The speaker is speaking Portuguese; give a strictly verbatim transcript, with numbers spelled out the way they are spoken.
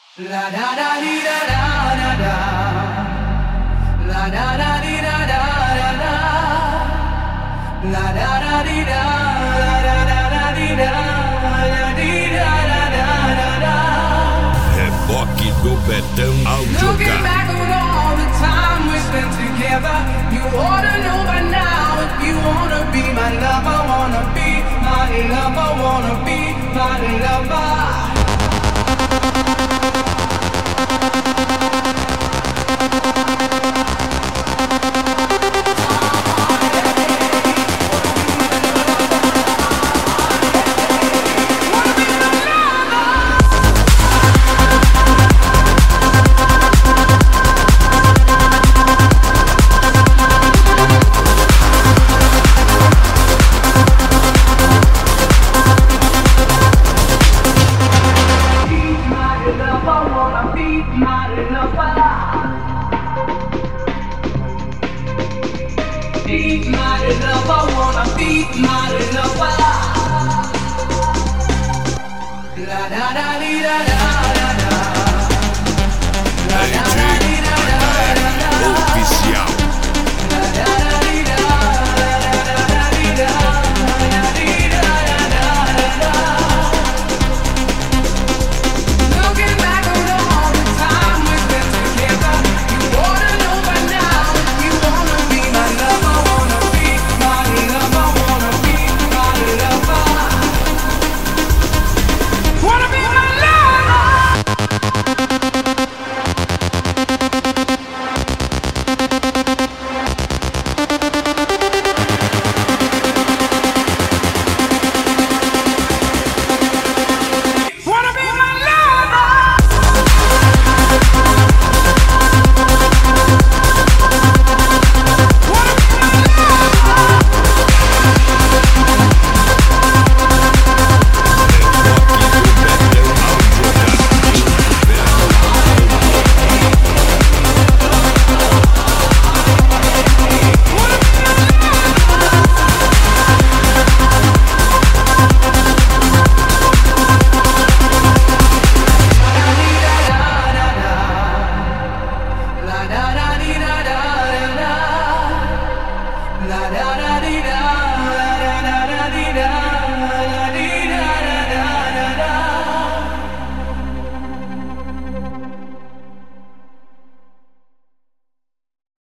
La da da dee da da da da. La da da dee da da da da. La da da dee da da da da dee da da dee da da da da. Reboque do Betão Looking Audiocar. back on all the time we spent together, you ought to know by now if you wanna be my lover, wanna be my lover, wanna be my lover. Oficial. La da da